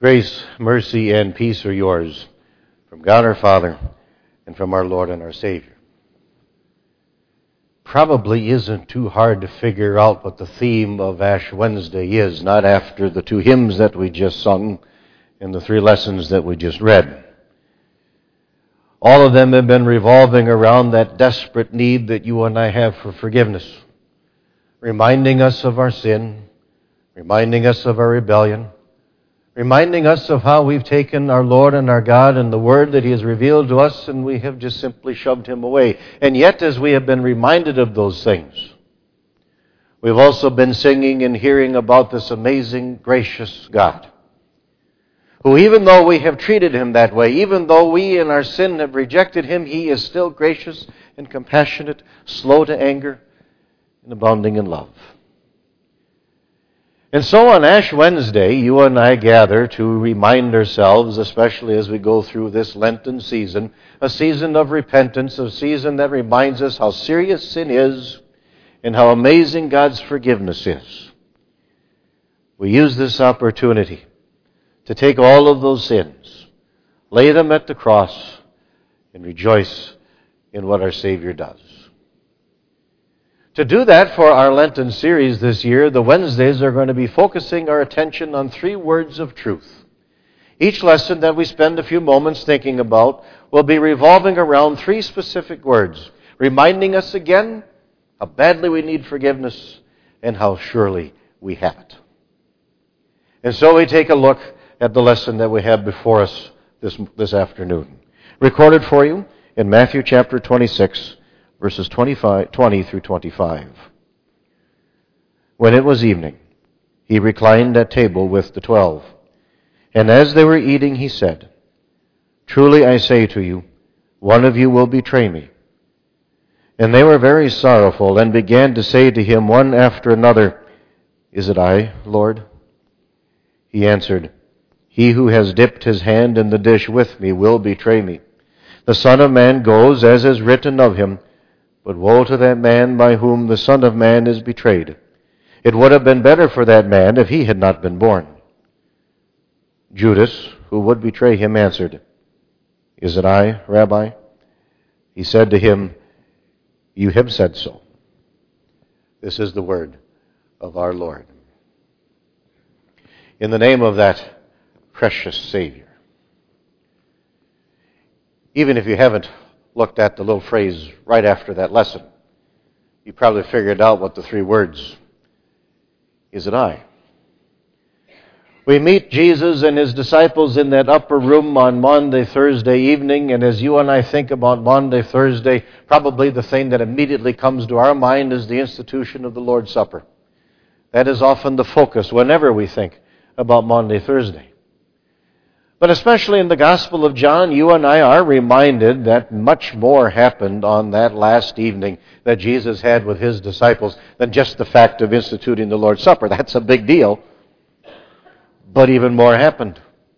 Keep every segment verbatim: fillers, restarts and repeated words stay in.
Grace, mercy, and peace are yours from God our Father and from our Lord and our Savior. Probably isn't too hard to figure out what the theme of Ash Wednesday is, not after the two hymns that we just sung and the three lessons that we just read. All of them have been revolving around that desperate need that you and I have for forgiveness, reminding us of our sin, reminding us of our rebellion, reminding us of how we've taken our Lord and our God and the Word that He has revealed to us, and we have just simply shoved Him away. And yet, as we have been reminded of those things, we've also been singing and hearing about this amazing, gracious God, who, even though we have treated Him that way, even though we in our sin have rejected Him, He is still gracious and compassionate, slow to anger, and abounding in love. And so on Ash Wednesday, you and I gather to remind ourselves, especially as we go through this Lenten season, a season of repentance, a season that reminds us how serious sin is and how amazing God's forgiveness is. We use this opportunity to take all of those sins, lay them at the cross, and rejoice in what our Savior does. To do that for our Lenten series this year, the Wednesdays are going to be focusing our attention on three words of truth. Each lesson that we spend a few moments thinking about will be revolving around three specific words, reminding us again how badly we need forgiveness and how surely we have it. And so we take a look at the lesson that we have before us this, this afternoon, recorded for you in Matthew chapter twenty-six, verses twenty-five, twenty through twenty-five. When it was evening, he reclined at table with the twelve. And as they were eating, he said, "Truly I say to you, one of you will betray me." And they were very sorrowful, and began to say to him one after another, "Is it I, Lord?" He answered, "He who has dipped his hand in the dish with me will betray me. The Son of Man goes as is written of him, but woe to that man by whom the Son of Man is betrayed. It would have been better for that man if he had not been born." Judas, who would betray him, answered, "Is it I, Rabbi?" He said to him, "You have said so." This is the word of our Lord. In the name of that precious Savior. Even if you haven't looked at the little phrase right after that lesson, you probably figured out what the three words, "Is it I?" We meet Jesus and His disciples in that upper room on Maundy Thursday evening, and as you and I think about Maundy Thursday, probably the thing that immediately comes to our mind is the institution of the Lord's Supper. That is often the focus whenever we think about Maundy Thursday. But especially in the Gospel of John, you and I are reminded that much more happened on that last evening that Jesus had with His disciples than just the fact of instituting the Lord's Supper. That's a big deal. But even more happened.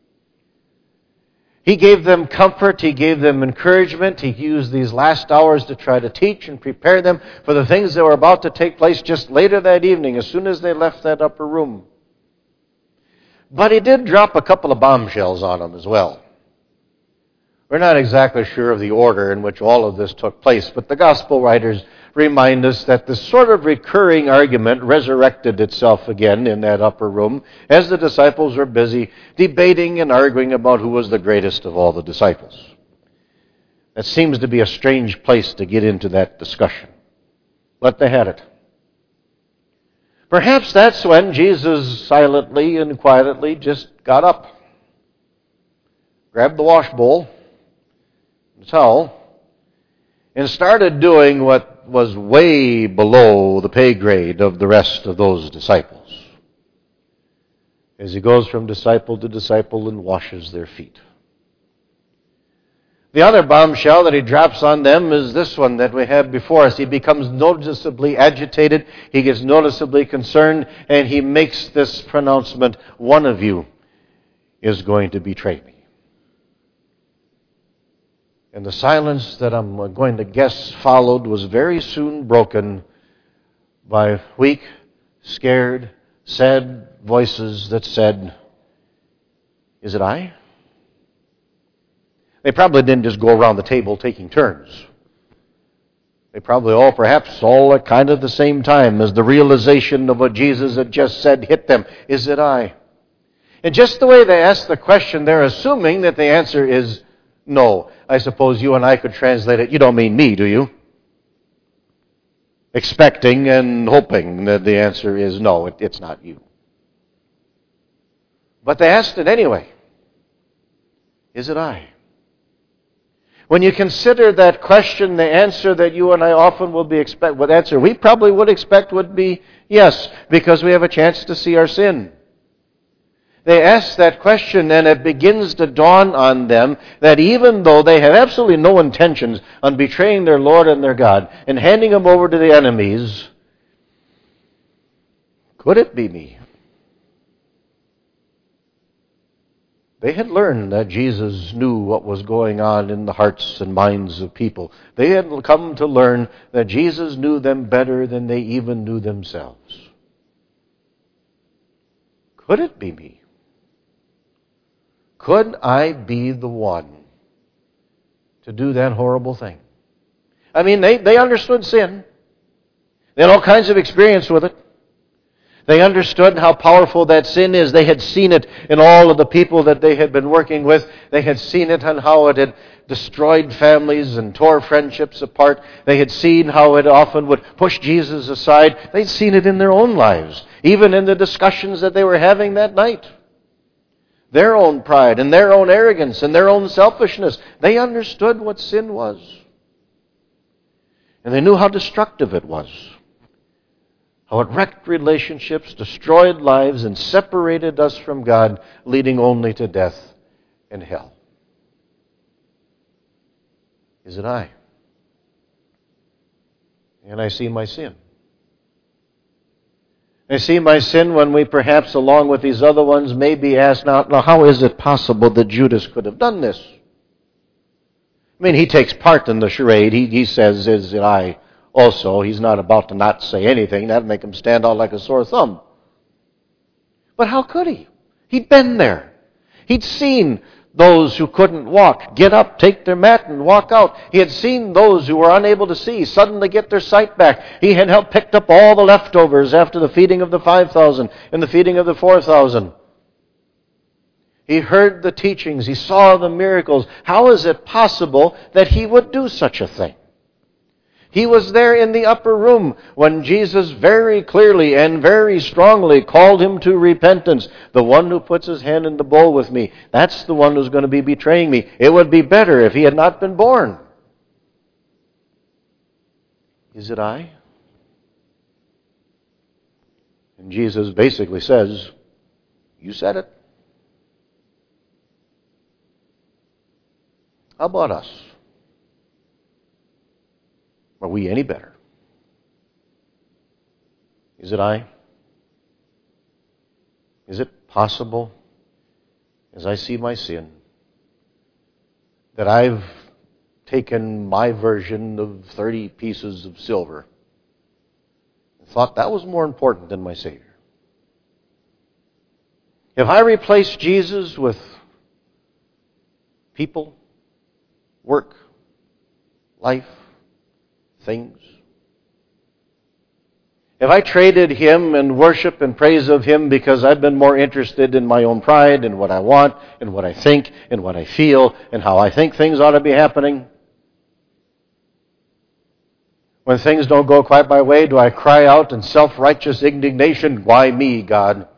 He gave them comfort. He gave them encouragement. He used these last hours to try to teach and prepare them for the things that were about to take place just later that evening, as soon as they left that upper room. But He did drop a couple of bombshells on them as well. We're not exactly sure of the order in which all of this took place, but the Gospel writers remind us that this sort of recurring argument resurrected itself again in that upper room as the disciples were busy debating and arguing about who was the greatest of all the disciples. That seems to be a strange place to get into that discussion. But they had it. Perhaps that's when Jesus silently and quietly just got up, grabbed the wash bowl, the towel, and started doing what was way below the pay grade of the rest of those disciples, as He goes from disciple to disciple and washes their feet. The other bombshell that He drops on them is this one that we have before us. He becomes noticeably agitated, He gets noticeably concerned, and He makes this pronouncement, "One of you is going to betray me." And the silence that I'm going to guess followed was very soon broken by weak, scared, sad voices that said, Is it I? They probably didn't just go around the table taking turns. They probably all, perhaps all at kind of the same time as the realization of what Jesus had just said hit them. Is it I? And just the way they ask the question, they're assuming that the answer is no. I suppose you and I could translate it, you don't mean me, do you? Expecting and hoping that the answer is no, it, it's not you. But they asked it anyway. Is it I? When you consider that question, the answer that you and I often will be expect, what answer we probably would expect would be yes, because we have a chance to see our sin. They ask that question, and it begins to dawn on them that even though they have absolutely no intentions on betraying their Lord and their God and handing Him over to the enemies, could it be me? They had learned that Jesus knew what was going on in the hearts and minds of people. They had come to learn that Jesus knew them better than they even knew themselves. Could it be me? Could I be the one to do that horrible thing? I mean, they, they understood sin. They had all kinds of experience with it. They understood how powerful that sin is. They had seen it in all of the people that they had been working with. They had seen it on how it had destroyed families and tore friendships apart. They had seen how it often would push Jesus aside. They'd seen it in their own lives, even in the discussions that they were having that night. Their own pride and their own arrogance and their own selfishness. They understood what sin was. And they knew how destructive it was. How it wrecked relationships, destroyed lives, and separated us from God, leading only to death and hell. Is it I? And I see my sin. I see my sin when we perhaps, along with these other ones, may be asked, now, now how is it possible that Judas could have done this? I mean, he takes part in the charade. He, he says, is it I also? He's not about to not say anything. That'd make him stand out like a sore thumb. But how could he? He'd been there. He'd seen those who couldn't walk get up, take their mat, and walk out. He had seen those who were unable to see suddenly get their sight back. He had helped picked up all the leftovers after the feeding of the five thousand and the feeding of the four thousand. He heard the teachings. He saw the miracles. How is it possible that he would do such a thing? He was there in the upper room when Jesus very clearly and very strongly called him to repentance. The one who puts his hand in the bowl with me, that's the one who's going to be betraying me. It would be better if he had not been born. Is it I? And Jesus basically says, you said it. How about us? Are we any better? Is it I? Is it possible, as I see my sin, that I've taken my version of thirty pieces of silver and thought that was more important than my Savior? If I replace Jesus with people, work, life, things. If I traded Him and worship and praise of Him because I've been more interested in my own pride and what I want and what I think and what I feel and how I think things ought to be happening, when things don't go quite my way, do I cry out in self-righteous indignation, why me, God?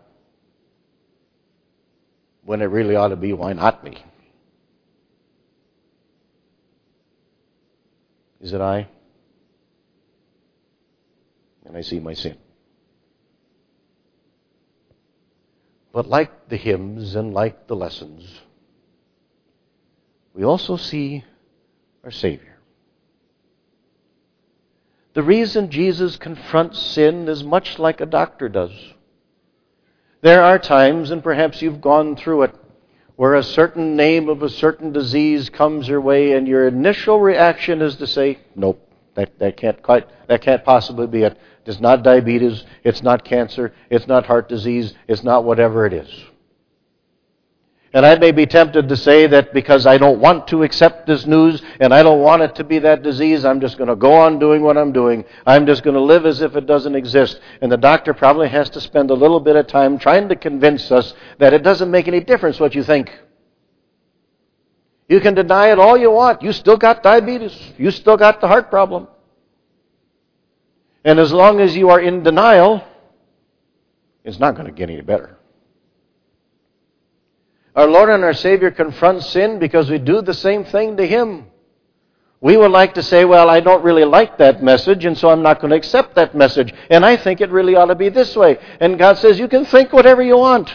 When it really ought to be, why not me? Is it I? And I see my sin. But like the hymns and like the lessons, we also see our Savior. The reason Jesus confronts sin is much like a doctor does. There are times, and perhaps you've gone through it, where a certain name of a certain disease comes your way and your initial reaction is to say, nope, that, that can't quite, that can't possibly be it. It's not diabetes, it's not cancer, it's not heart disease, it's not whatever it is. And I may be tempted to say that because I don't want to accept this news and I don't want it to be that disease, I'm just going to go on doing what I'm doing. I'm just going to live as if it doesn't exist. And the doctor probably has to spend a little bit of time trying to convince us that it doesn't make any difference what you think. You can deny it all you want. You still got diabetes. You still got the heart problem. And as long as you are in denial, it's not going to get any better. Our Lord and our Savior confronts sin because we do the same thing to Him. We would like to say, well, I don't really like that message, and so I'm not going to accept that message. And I think it really ought to be this way. And God says, you can think whatever you want.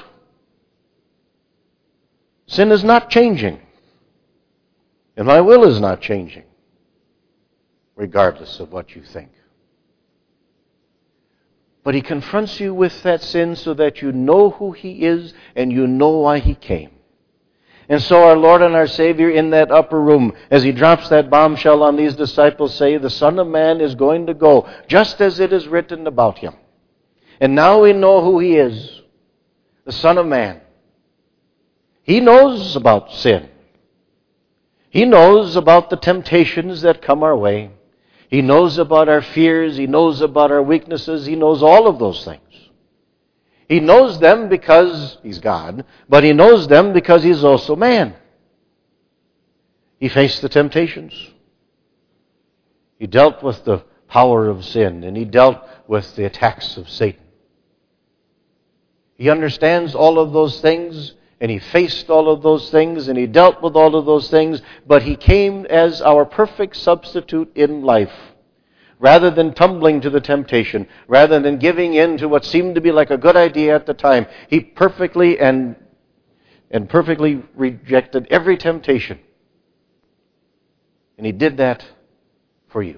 Sin is not changing. And my will is not changing, regardless of what you think. But He confronts you with that sin so that you know who He is and you know why He came. And so our Lord and our Savior in that upper room, as He drops that bombshell on these disciples, say, the Son of Man is going to go, just as it is written about Him. And now we know who He is, the Son of Man. He knows about sin. He knows about the temptations that come our way. He knows about our fears. He knows about our weaknesses. He knows all of those things. He knows them because He's God, but He knows them because He's also man. He faced the temptations. He dealt with the power of sin, and He dealt with the attacks of Satan. He understands all of those things, and He faced all of those things, and He dealt with all of those things, but He came as our perfect substitute in life. Rather than tumbling to the temptation, rather than giving in to what seemed to be like a good idea at the time, He perfectly and, and perfectly rejected every temptation. And He did that for you.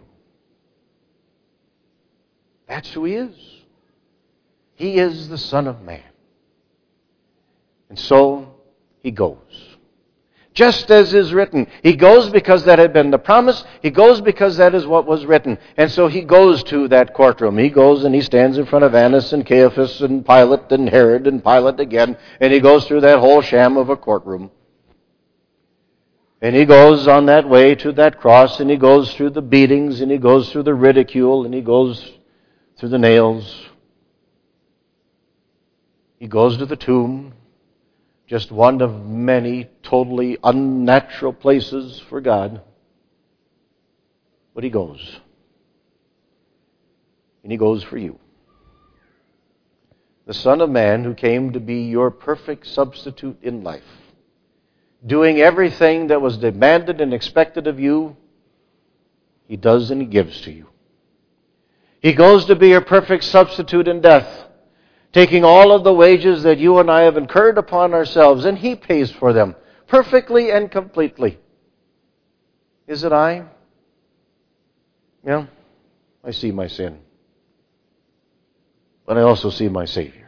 That's who He is. He is the Son of Man. And so He goes. Just as is written. He goes because that had been the promise. He goes because that is what was written. And so He goes to that courtroom. He goes and He stands in front of Annas and Caiaphas and Pilate and Herod and Pilate again. And He goes through that whole sham of a courtroom. And He goes on that way to that cross, and He goes through the beatings, and He goes through the ridicule, and He goes through the nails. He goes to the tomb. Just one of many totally unnatural places for God. But He goes. And He goes for you. The Son of Man who came to be your perfect substitute in life. Doing everything that was demanded and expected of you, He does and He gives to you. He goes to be your perfect substitute in death. Taking all of the wages that you and I have incurred upon ourselves, and He pays for them perfectly and completely. Is it I? Yeah, I see my sin. But I also see my Savior.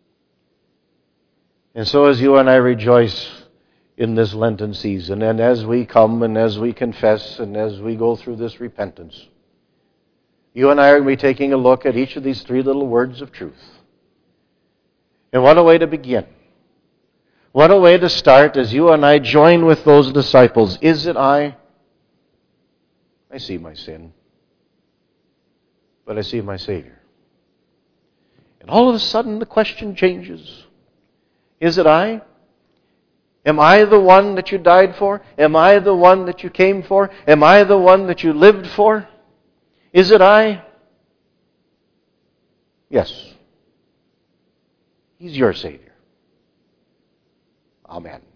And so as you and I rejoice in this Lenten season, and as we come and as we confess and as we go through this repentance, you and I are going to be taking a look at each of these three little words of truth. And what a way to begin. What a way to start as you and I join with those disciples. Is it I? I see my sin. But I see my Savior. And all of a sudden the question changes. Is it I? Am I the one that you died for? Am I the one that you came for? Am I the one that you lived for? Is it I? Yes. He's your Savior. Amen.